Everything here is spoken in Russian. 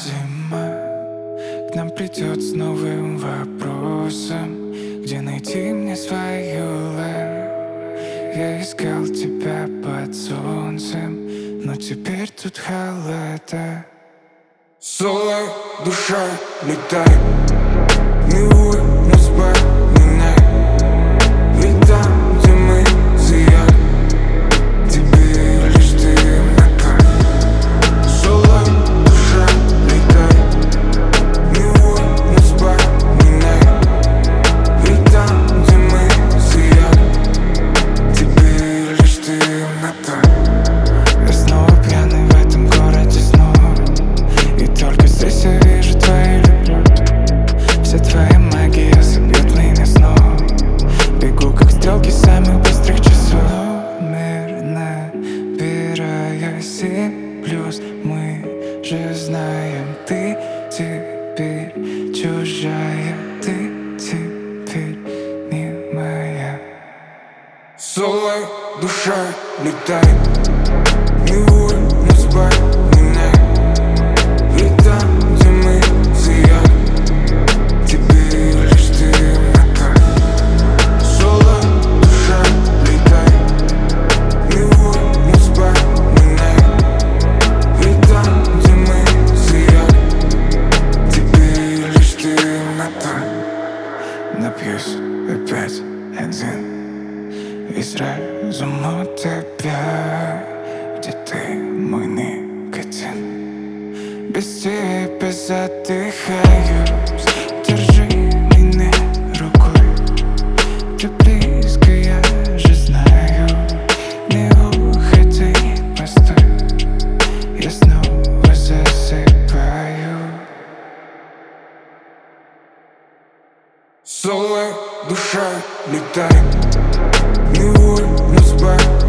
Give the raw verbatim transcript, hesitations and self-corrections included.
Зима к нам придет с новым вопросом: где найти мне свою love? Я искал тебя под солнцем, но теперь тут холода. Соло, душа, летай, милуй нас поминай. Ведь там, где мы сияем, тебе лишь темнота. Соло, душа, летай, милуй нас поминай. Ведь там, где мы сияем, тебе лишь темнота. Я снова пьяный в этом городе снова, и только здесь я вижу твою любовь. Вся твоя магия собьет меня снова. Бегу как стрелки самых быстрых часов. Номер набирая семь плюс. Мы же знаем, ты теперь чужая, ты теперь не моя. Соло, душа, летай, милуй нас поминай. Ведь там, где мы сияем, тебе лишь темнота. Соло, душа, летай, милуй нас поминай. Ведь там, где мы сияем, тебе лишь темнота. Напьюсь опять один и сразу у тебя, где ты, мой никотин. Без тебя задыхаюсь. Держи меня рукой, ты близко, я же знаю. Не уходи, постой, я снова засыпаю. Соло, душа, летай, милуй нас поминай.